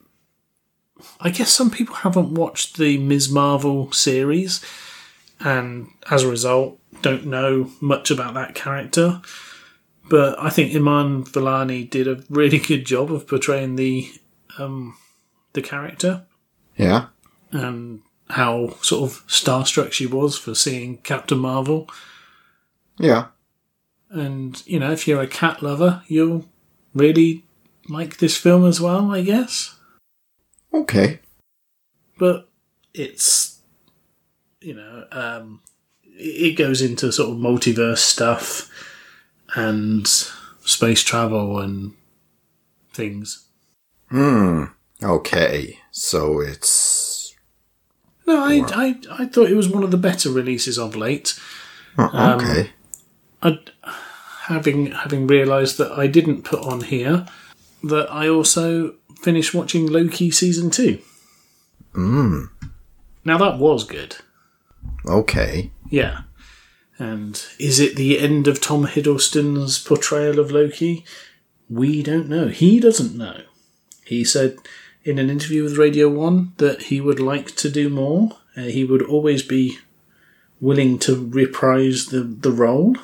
I guess some people haven't watched the Miz Marvel series, and as a result, don't know much about that character. But I think Iman Vellani did a really good job of portraying the um, the character. Yeah. And how sort of starstruck she was for seeing Captain Marvel. Yeah. And, you know, if you're a cat lover, you'll really like this film as well, I guess. Okay. But it's, you know, um, it goes into sort of multiverse stuff and space travel and things. Hmm. Okay. So it's... No, I, I, I thought it was one of the better releases of late. Oh, okay. Um, I'd, having having realised that I didn't put on here that I also finished watching Loki season two. Hmm. Now that was good. Okay. Yeah. And is it the end of Tom Hiddleston's portrayal of Loki? We don't know. He doesn't know. He said in an interview with Radio one that he would like to do more. Uh, he would always be willing to reprise the, the role.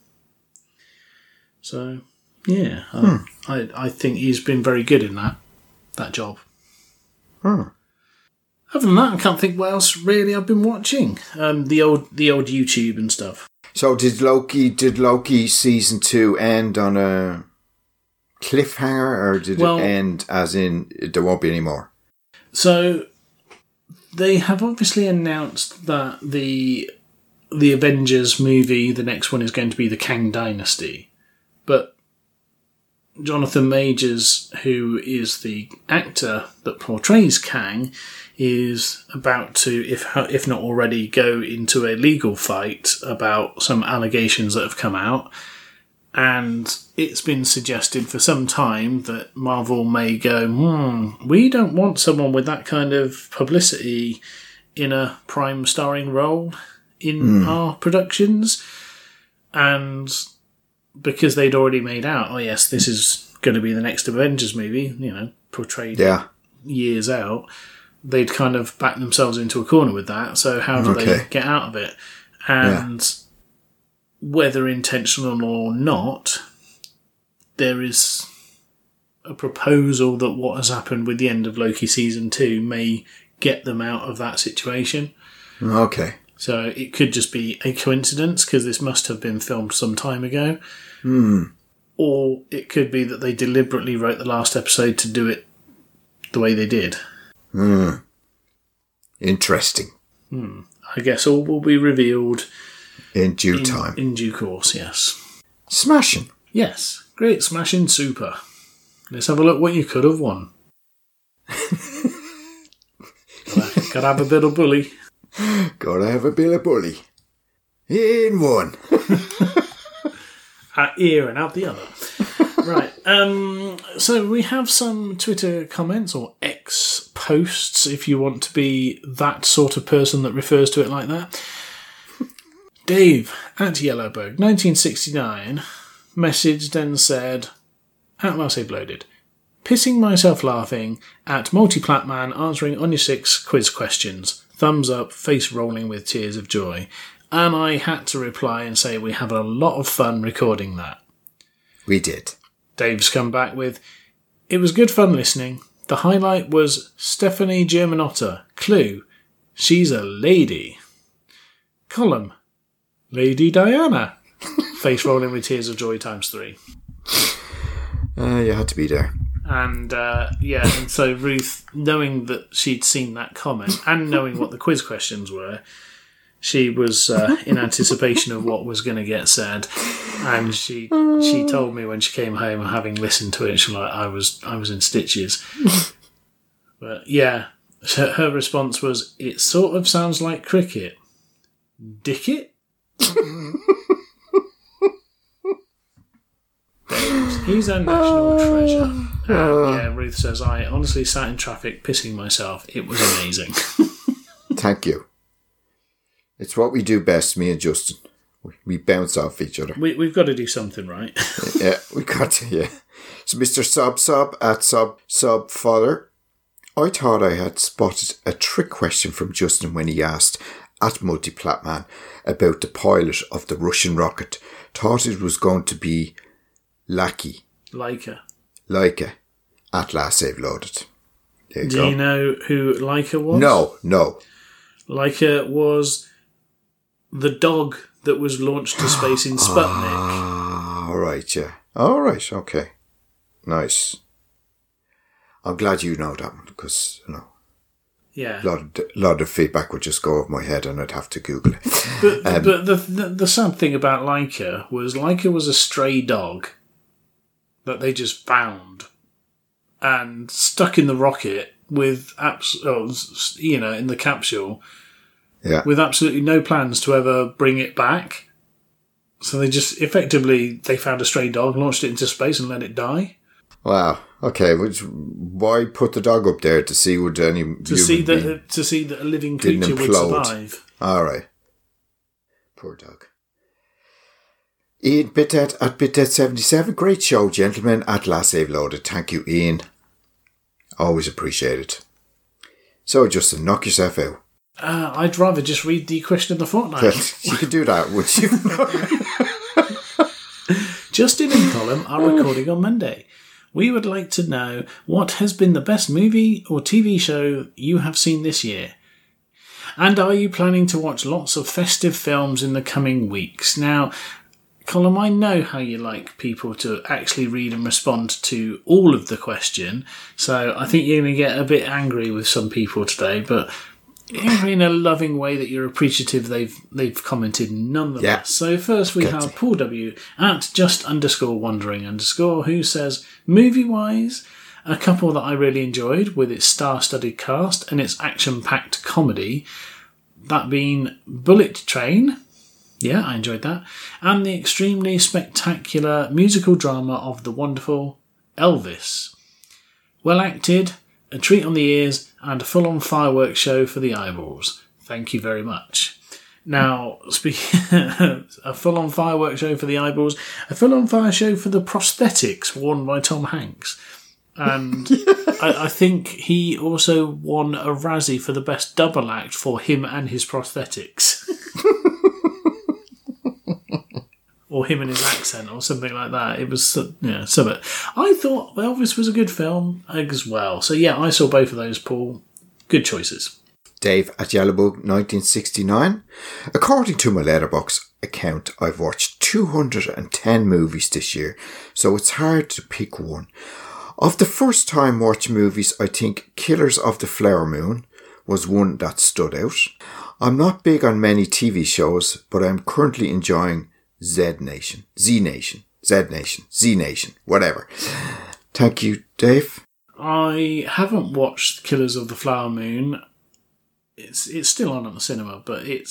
So, yeah. Hmm. I, I I think he's been very good in that that job. Hmm. Other than that, I can't think what else really I've been watching. Um, the old the old YouTube and stuff. So did Loki, did Loki season two end on a cliffhanger, or did Well- it end as in there won't be any more? So they have obviously announced that the the Avengers movie, the next one, is going to be the Kang Dynasty. But Jonathan Majors, who is the actor that portrays Kang, is about to, if if not already, go into a legal fight about some allegations that have come out. And it's been suggested for some time that Marvel may go, hmm, we don't want someone with that kind of publicity in a prime starring role in Mm. our productions. And because they'd already made out, oh yes, this is going to be the next Avengers movie, you know, portrayed Yeah. years out, they'd kind of back themselves into a corner with that. So how do Okay. they get out of it? And whether intentional or not, there is a proposal that what has happened with the end of Loki season two may get them out of that situation. Okay. So it could just be a coincidence because this must have been filmed some time ago. Hmm. Or it could be that they deliberately wrote the last episode to do it the way they did. Hmm. Interesting. Hmm. I guess all will be revealed In due in, time. in due course, yes. Smashing. Yes, great smashing super. Let's have a look what you could have won. gotta, gotta have a bit of bully. Gotta have a bit of bully. In one. uh, ear and out the other. Right. Um, so we have some Twitter comments or X posts, if you want to be that sort of person that refers to it like that. Dave at Yellowberg, nineteen sixty-nine, messaged and said, at Last Save Loaded, pissing myself laughing at Multiplat Man answering on your six quiz questions. Thumbs up, face rolling with tears of joy. And I had to reply and say we have a lot of fun recording that. We did. Dave's come back with, it was good fun listening. The highlight was Stephanie Germanotta. Clue, she's a lady. Column, Lady Diana. Face rolling with tears of joy times three. Uh, you had to be there. And, uh, yeah, and so Ruth, knowing that she'd seen that comment and knowing what the quiz questions were, she was uh, in anticipation of what was going to get said. And she she told me when she came home, having listened to it, she was like, I was, I was in stitches. But, yeah, her, her response was, it sort of sounds like cricket. Dick it? He's a national treasure. Um, yeah, Ruth says, I honestly sat in traffic pissing myself. It was amazing. Thank you. It's what we do best, me and Justin. We bounce off each other. We, we've got to do something right. Yeah, we got to, yeah. So Mister Sob Sob at Sob Sob Father, I thought I had spotted a trick question from Justin when he asked at Multiplatman about the pilot of the Russian rocket. Thought it was going to be Lackey. Leica. Leica. At Last Save Loaded. There you Do go. you know who Leica was? No, no. Leica was the dog that was launched to space in Sputnik. Ah, all right, yeah. All right, okay. Nice. I'm glad you know that one because, you know, Yeah. a lot of, a lot of feedback would just go over my head and I'd have to Google it. But, Um, but the, the the sad thing about Leica was Leica was a stray dog that they just found and stuck in the rocket with abs- oh, s- you know, in the capsule Yeah. with absolutely no plans to ever bring it back. So they just effectively they found a stray dog, launched it into space, and let it die. Wow. Okay. Which, why put the dog up there to see would any To see that to see that a living didn't creature would implode. survive. All right. Poor dog. Ian Bitet at Bitet seventy-seven. Great show, gentlemen. At Last Save Loaded. Thank you, Ian. Always appreciate it. So, Justin, knock yourself out. Uh, I'd rather just read the question of the fortnight. You could do that, would you? Justin and Colin are recording on Monday. We would like to know what has been the best movie or T V show you have seen this year. And are you planning to watch lots of festive films in the coming weeks? Now, Colin, I know how you like people to actually read and respond to all of the question, so I think you're going to get a bit angry with some people today, but in a loving way that you're appreciative they've they've commented nonetheless. Yeah. So first we Good. have Paul W at just underscore wondering underscore who says, movie wise, a couple that I really enjoyed with its star-studded cast and its action-packed comedy, that being Bullet Train. Yeah, I enjoyed that. And the extremely spectacular musical drama of the wonderful Elvis. Well acted, a treat on the ears, and a full-on fireworks show for the eyeballs. Thank you very much. Now, speaking a full-on fireworks show for the eyeballs, a full-on fire show for the prosthetics worn by Tom Hanks. And I, I think he also won a Razzie for the best double act for him and his prosthetics. Or him and his accent, or something like that. It was, yeah, so but I thought Elvis was a good film as well. So yeah, I saw both of those, Paul. Good choices. Dave at Yellowbug nineteen sixty-nine. According to my Letterboxd account, I've watched two hundred ten movies this year, so it's hard to pick one. Of the first time watch movies, I think Killers of the Flower Moon was one that stood out. I'm not big on many T V shows, but I'm currently enjoying Z Nation, Z Nation, Z Nation, Z Nation, whatever. Thank you, Dave. I haven't watched Killers of the Flower Moon. It's it's still on at the cinema, but it's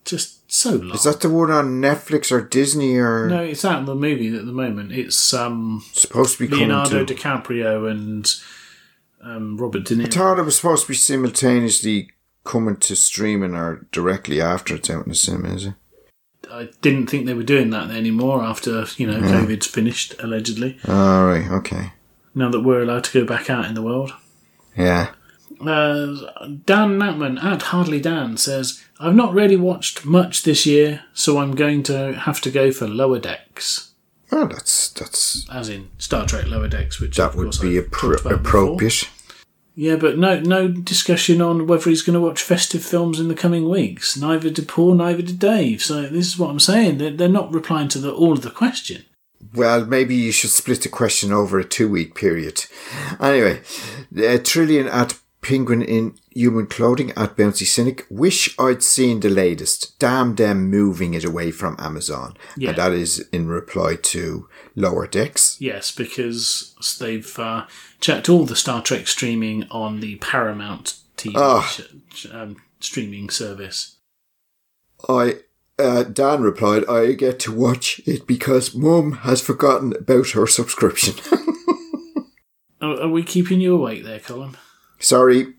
just so long. Is that the one on Netflix or Disney or? No, it's out in the movie at the moment. It's um, supposed to be Leonardo to... DiCaprio and um, Robert De Niro. I thought it was supposed to be simultaneously coming to streaming or directly after it's out in the cinema, is it? I didn't think they were doing that anymore after, you know, yeah. COVID's finished, allegedly. All right, okay. Now that we're allowed to go back out in the world. Yeah. Uh, Dan Natman at Hardly Dan says, I've not really watched much this year, so I'm going to have to go for Lower Decks. Oh, that's... that's As in Star Trek Lower Decks, which that of would course be I've appro- talked about appropriate. Before. Yeah, but no no discussion on whether he's going to watch festive films in the coming weeks. Neither did Paul, neither did Dave. So this is what I'm saying. They're, they're not replying to the, all of the question. Well, maybe you should split the question over a two-week period. Anyway, uh, Trillion at Penguin in Human Clothing at Bouncy Cynic. Wish I'd seen the latest. Damn them moving it away from Amazon. Yeah. And that is in reply to Lower Decks. Yes, because they've uh, checked all the Star Trek streaming on the Paramount T V oh. sh- um, streaming service. I uh, Dan replied, I get to watch it because Mum has forgotten about her subscription. are, are we keeping you awake there, Colin? Sorry.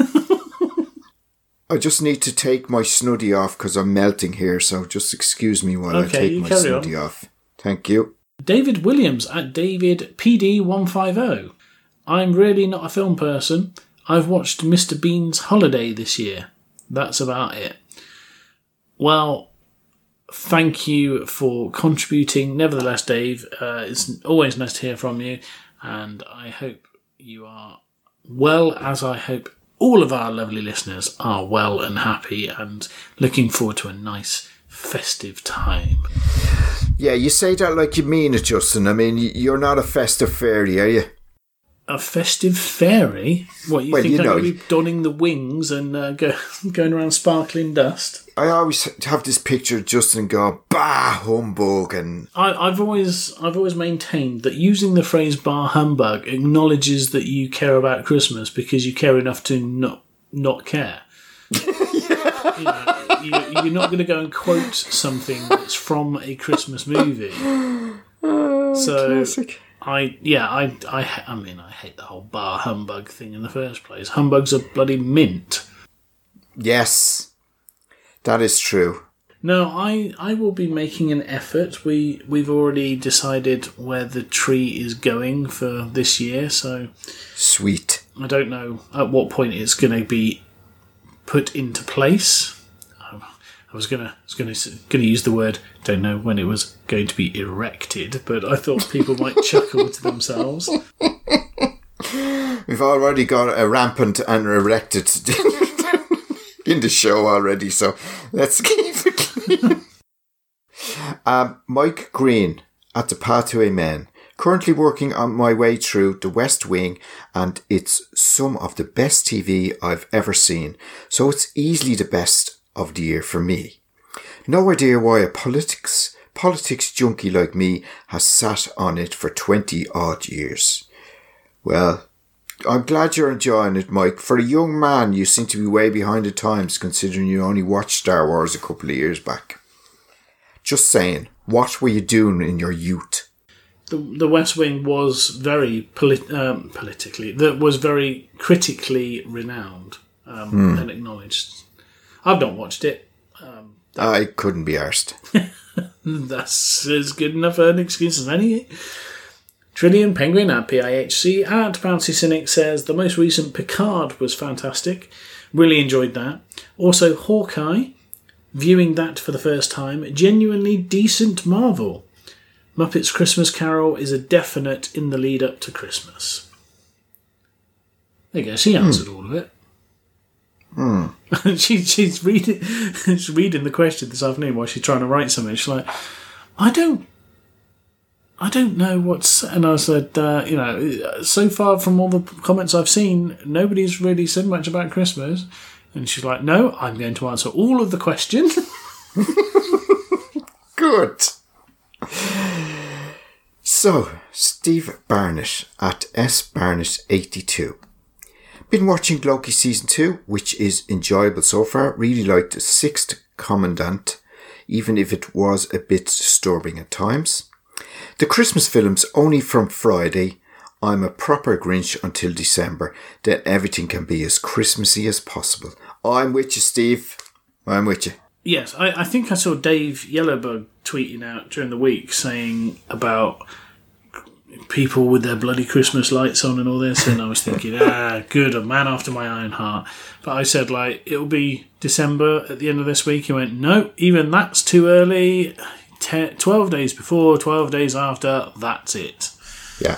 I just need to take my snuddy off because I'm melting here, so just excuse me while okay, I take my snuddy on. off. Thank you. David Williams at David P D one fifty. I'm really not a film person. I've watched Mister Bean's Holiday this year. That's about it. Well, thank you for contributing. Nevertheless, Dave, uh, it's always nice to hear from you, and I hope you are well, as I hope all of our lovely listeners are well and happy and looking forward to a nice festive time. Yeah, you say that like you mean it, Justin. I mean, you're not a festive fairy, are you? A festive fairy? What, you well, think you I'm know, going to be donning the wings and uh, go, going around sparkling dust? I always have this picture of Justin go, bah, humbug. And I, I've always I've always maintained that using the phrase bah humbug acknowledges that you care about Christmas because you care enough to not, not care. Yeah. You know, you, you're not going to go and quote something that's from a Christmas movie. Oh, so classic. I yeah I, I I mean I hate the whole bar humbug thing in the first place. Humbug's a bloody mint. Yes, that is true. No, I, I will be making an effort. We we've already decided where the tree is going for this year, so sweet. I don't know at what point it's going to be put into place. I was gonna, was gonna, gonna use the word. Don't know when it was going to be erected, but I thought people might chuckle to themselves. We've already got a rampant and erected in the show already, so let's keep it clean. um, Mike Green at the Pathway Men. Currently working on my way through The West Wing, and it's some of the best T V I've ever seen. So it's easily the best of the year for me. No idea why a politics politics junkie like me has sat on it for twenty odd years. Well, I'm glad you're enjoying it, Mike. For a young man, you seem to be way behind the times, considering you only watched Star Wars a couple of years back. Just saying, what were you doing in your youth? The The West Wing was very polit- um, politically, that was very critically renowned um, mm. and acknowledged. I've not watched it. Um, I couldn't be arsed. That's as good enough an excuse as any. Trillion Penguin at P I H C at Bouncy Cynic says the most recent Picard was fantastic. Really enjoyed that. Also Hawkeye, viewing that for the first time. Genuinely decent Marvel. Muppets Christmas Carol is a definite in the lead up to Christmas. There you go. She answered mm. all of it. Hmm. she, she's reading she's reading the question this afternoon while she's trying to write something. She's like, I don't I don't know what's... And I said, uh, you know, so far from all the comments I've seen, nobody's really said much about Christmas. And she's like, no, I'm going to answer all of the questions. Good. So, Steve Barnett at S Barnett eighty-two. Been watching Loki Season two, which is enjoyable so far. Really liked the sixth Commandant, even if it was a bit disturbing at times. The Christmas films only from Friday. I'm a proper Grinch until December. Then everything can be as Christmassy as possible. I'm with you, Steve. I'm with you. Yes, I, I think I saw Dave Yellowbug tweeting out during the week saying about people with their bloody Christmas lights on and all this, and I was thinking, ah, good, a man after my own heart. But I said, like, it'll be December at the end of this week. He went, no, even that's too early. Ten, twelve days before, twelve days after, that's it. Yeah.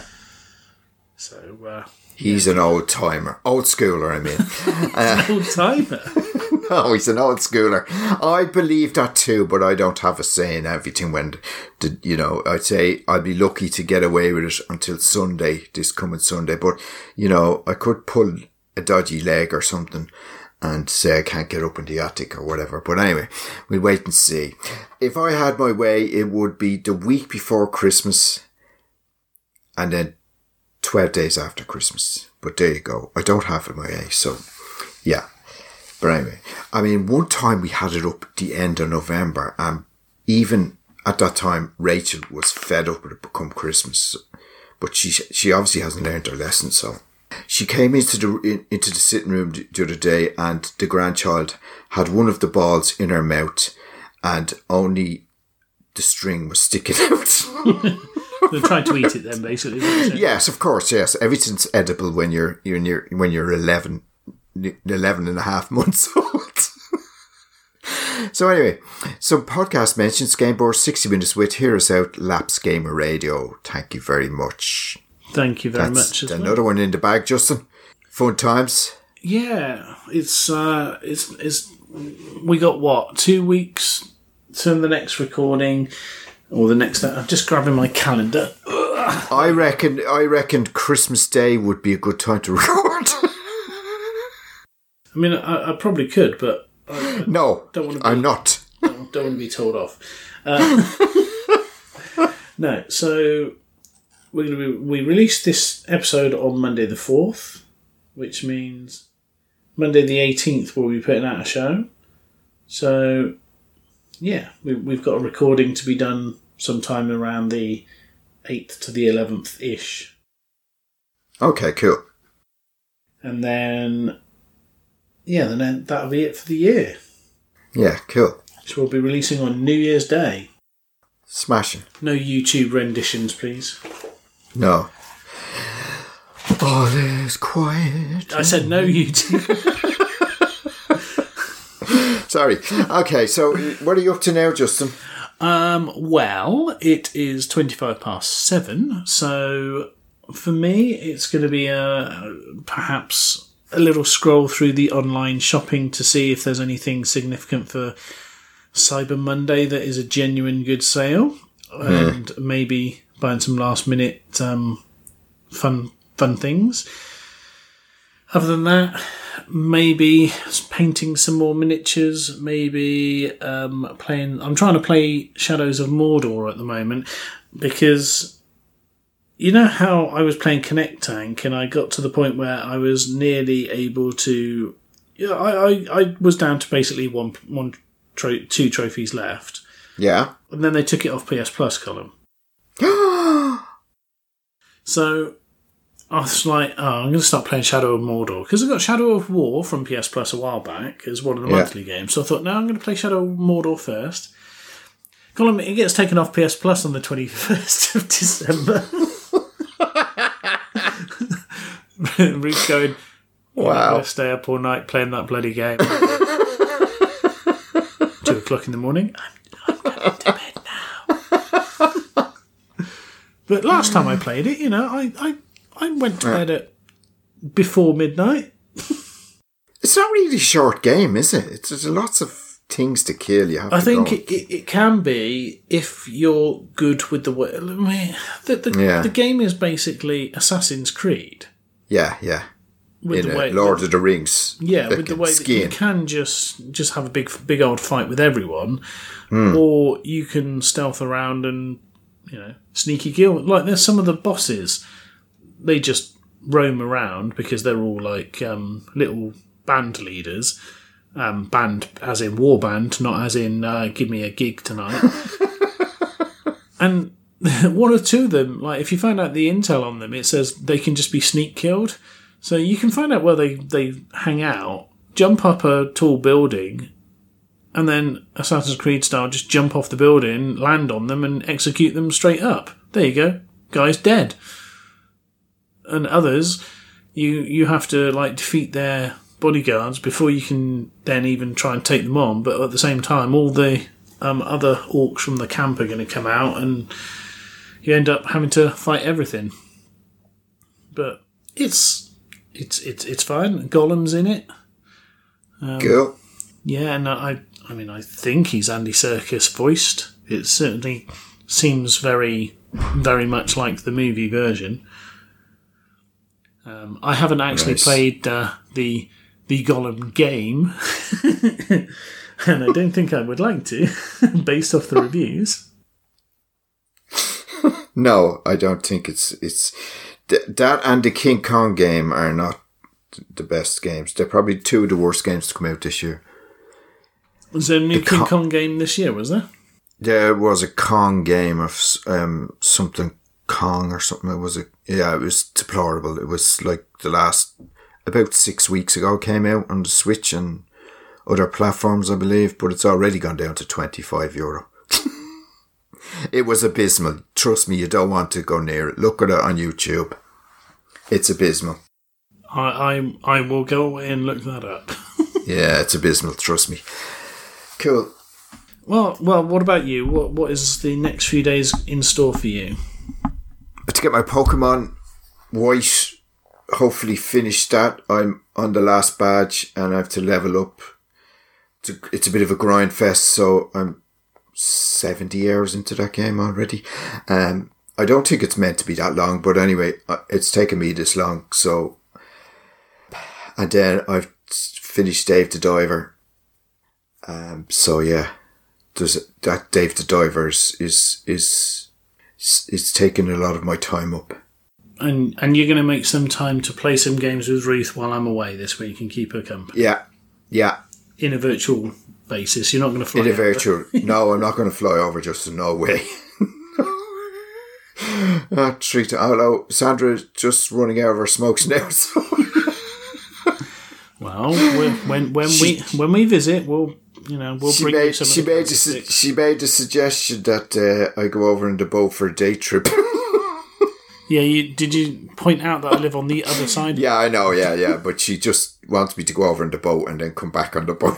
So, uh, he's yeah. an old timer. Old schooler, I mean. uh, old timer? Oh, he's an old schooler. I believe that too, but I don't have a say in everything when, the, you know, I'd say I'd be lucky to get away with it until Sunday, this coming Sunday. But, you know, I could pull a dodgy leg or something and say I can't get up in the attic or whatever. But anyway, we'll wait and see. If I had my way, it would be the week before Christmas and then twelve days after Christmas. But there you go. I don't have it my way, so yeah. But anyway, I mean, one time we had it up at the end of November, and even at that time, Rachel was fed up with it become Christmas. But she she obviously hasn't learned her lesson, so she came into the in, into the sitting room the other day, and the grandchild had one of the balls in her mouth, and only the string was sticking out. They're trying to eat it then, basically. Yes, of course, yes. Everything's edible when you're you're near when you're eleven. eleven and a half months old. So anyway, some podcast mentions, Game Board sixty Minutes with, hear us out, Laps Gamer Radio. Thank you very much. Thank you very That's much as another well. one in the bag, Justin. Fun times. Yeah, it's, uh, it's, it's, we got what, two weeks to the next recording, or the next, I'm just grabbing my calendar. Ugh. I reckon, I reckon Christmas Day would be a good time to record. I mean, I, I probably could, but I, I no, don't want to be, I'm not. Don't, don't want to be told off. Uh, no, so we're going to be, we released this episode on Monday the fourth, which means Monday the eighteenth we'll be putting out a show. So, yeah, we, we've got a recording to be done sometime around the eighth to the eleventh-ish. Okay, cool. And then... yeah, then that'll be it for the year. Yeah, cool. Which we'll be releasing on New Year's Day. Smashing. No YouTube renditions, please. No. All is quiet. I said no YouTube. Sorry. Okay, so what are you up to now, Justin? Um, well, it is twenty-five past seven, so for me, it's going to be a perhaps... a little scroll through the online shopping to see if there's anything significant for Cyber Monday that is a genuine good sale, mm. and maybe buying some last minute um, fun fun things. Other than that, maybe painting some more miniatures, maybe um, playing... I'm trying to play Shadows of Mordor at the moment, because... you know how I was playing Connect Tank and I got to the point where I was nearly able to... yeah, I, I, I was down to basically one, one tro- two trophies left. Yeah. And then they took it off P S Plus column. So I was like, oh, I'm going to start playing Shadow of Mordor. Because I got Shadow of War from P S Plus a while back as one of the yeah. monthly games. So I thought, no, I'm going to play Shadow of Mordor first. Colin, it gets taken off P S Plus on the twenty-first of December. Ruth's going, wow, let's stay up all night playing that bloody game. Two o'clock in the morning. I'm, I'm going to bed now. But last time I played it, you know, I, I, I went to bed at before midnight. It's not really a short game, is it? It's, there's lots of things to kill. You have. I to think go. It, it, it can be if you're good with the way. The, the, yeah. the game is basically Assassin's Creed. Yeah, yeah. With In the way, Lord with, of the Rings. Yeah, with the way that you can just just have a big big old fight with everyone, mm. or you can stealth around and, you know, sneaky kill. Like, there's some of the bosses, they just roam around because they're all like um, little band leaders. Um, band as in war band, not as in uh, give me a gig tonight. And one or two of them, like if you find out the intel on them, it says they can just be sneak killed. So you can find out where they, they hang out, jump up a tall building, and then Assassin's Creed style just jump off the building, land on them, and execute them straight up. There you go. Guy's dead. And others, you you have to like defeat their bodyguards before you can then even try and take them on, but at the same time all the um, other orcs from the camp are going to come out and you end up having to fight everything. But it's it's it's it's fine. Gollum's in it. Um, cool. Yeah, and I I mean I think he's Andy Serkis voiced. It certainly seems very very much like the movie version. Um, I haven't actually nice. played uh, the the Gollum game, and I don't think I would like to, based off the reviews. No, I don't think it's it's that and the King Kong game are not the best games. They're probably two of the worst games to come out this year. Was there a new the King Con- Kong game this year? Was there? There was a Kong game of um, something Kong or something. It was a yeah. It was deplorable. It was like the last. About six weeks ago came out on the Switch and other platforms, I believe, but it's already gone down to twenty-five euro. It was abysmal. Trust me, you don't want to go near it. Look at it on YouTube. It's abysmal. I I, I will go away and look that up. Yeah, it's abysmal. Trust me. Cool. Well, well. What about you? What What is the next few days in store for you? To get my Pokemon White. Hopefully finish that. I'm on the last badge and I have to level up. It's a, it's a bit of a grind fest, so I'm seventy hours into that game already. Um, I don't think it's meant to be that long, but anyway, it's taken me this long. So, and then I've finished Dave the Diver. Um, so yeah, there's that Dave the Diver is is is is taking a lot of my time up. And and you're going to make some time to play some games with Ruth while I'm away this week and keep her company. Yeah, yeah. In a virtual basis, you're not going to fly. In a over. virtual, no, I'm not going to fly over. Just no way. uh, treat. Although Sandra's just running out of her smokes now. So. Well, when when she, we when we visit, we'll you know we'll bring made, you some. She of the made the su- she made the suggestion that uh, I go over in the boat for a day trip. Yeah, you, did you point out that I live on the other side? Yeah, I know, yeah, yeah. But she just wants me to go over in the boat and then come back on the boat.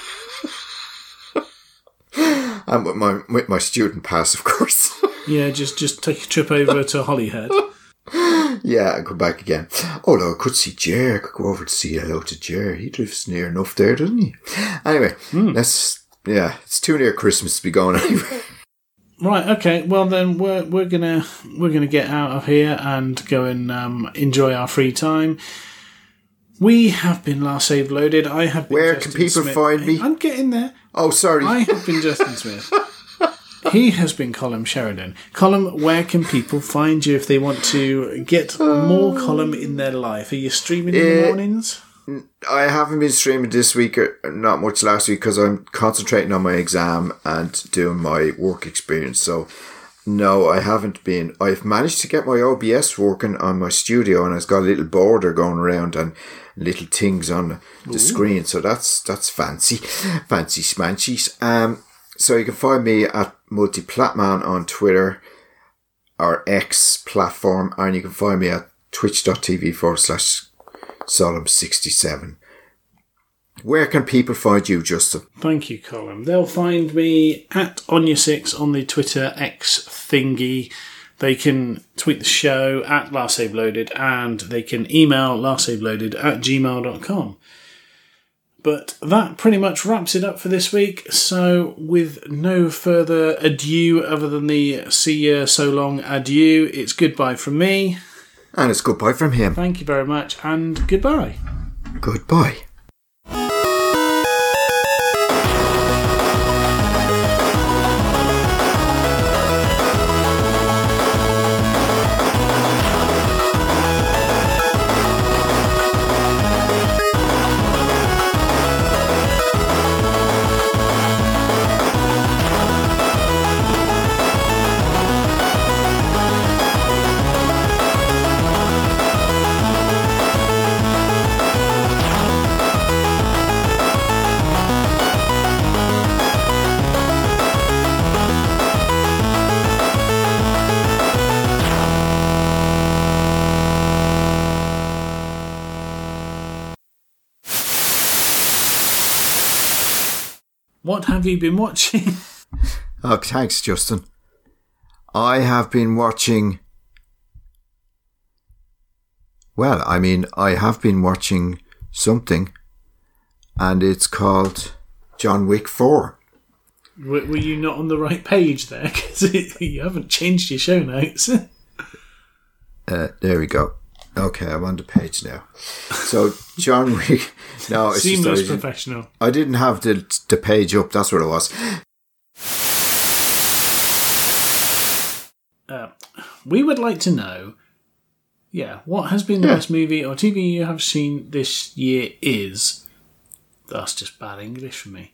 And with my with my student pass, of course. Yeah, just, just take a trip over to Holyhead. Yeah, and come back again. Although I could see Jer. I could go over to see hello to Jer. He lives near enough there, doesn't he? Anyway, mm. let's, yeah, it's too near Christmas to be going anywhere. Right, okay. Well, then we're we're gonna we're gonna get out of here and go and um, enjoy our free time. We have been Last Save Loaded. I have been Where Justin can people Smith. find me? I'm getting there. Oh, sorry. I have been Justin Smith. He has been Colm Sheridan. Colm, where can people find you if they want to get more Colm in their life? Are you streaming in uh, the mornings? I haven't been streaming this week, or not much last week, because I'm concentrating on my exam and doing my work experience. So, no, I haven't been. I've managed to get my O B S working on my studio, and it's got a little border going around and little things on the Ooh. screen. So that's that's fancy, fancy smanchies. Um, so you can find me at Multiplatman on Twitter, or X platform, and you can find me at twitch.tv forward slash Solemn sixty-seven. Where can people find you, Justin? Thank you, Colm. They'll find me at Onya six on the Twitter X thingy. They can tweet the show at Last Save Loaded, and they can email lastsaveloaded at gmail dot com. But that pretty much wraps it up for this week. So with no further ado other than the see ya so long adieu, it's goodbye from me. And it's goodbye from him. Thank you very much, and goodbye. Goodbye. what have you been watching? Oh, thanks, Justin. I have been watching... Well, I mean, I have been watching something, and it's called John Wick four. Were, were you not on the right page there? Because you haven't changed your show notes. uh, there we go. Okay, I'm on the page now. So, John Wick... No, it's Seamless just, I professional. I didn't have the, the page up, that's what it was. Uh, we would like to know, yeah, what has been the Yeah. best movie or T V you have seen this year is... That's just bad English for me.